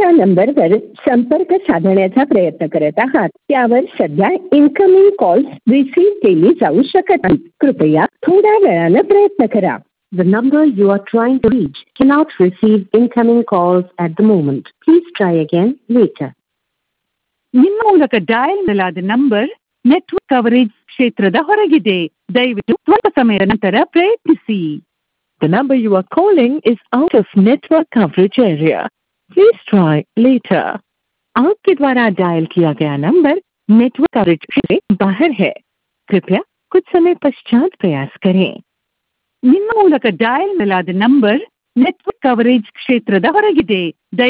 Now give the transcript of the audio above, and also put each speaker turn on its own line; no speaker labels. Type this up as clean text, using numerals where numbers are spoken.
ज्या नंबरवर संपर्क साधण्याचा प्रयत्न करत आहात त्यावर सध्या इनकमिंग कॉल्स रिसीव्ह केली जाऊ शकत नाहीत. कृपया थोड्या वेळानं प्रयत्न करा. The number you are trying to reach cannot receive incoming calls at the moment. Please try again later.
ನಿಮ್ಮ ಮೂಲಕ ಡಯಲ್ ಮಾಡಲಾದ ನಂಬರ್ ನೆಟ್ವರ್ಕ್ ಕವರೇಜ್ ಕ್ಷೇತ್ರದ ಹೊರಗಿದೆ. ದಯವಿಟ್ಟು ಸ್ವಲ್ಪ ಸಮಯದ ನಂತರ ಪ್ರಯತ್ನಿಸಿ.
The number you are calling is out of network coverage area. Please try later.
आपके द्वारा डायल किया गया नंबर नेटवर्क कवरेज से बाहर है. कृपया कुछ समय पश्चात प्रयास करें.
ನಿಮ್ಮ ಮೂಲಕ ಡಯಲ್ ಮಾಡಲಾದ ನಂಬರ್ ನೆಟ್ವರ್ಕ್ ಕವರೇಜ್ ಕ್ಷೇತ್ರದ ಹೊರಗಿದೆ.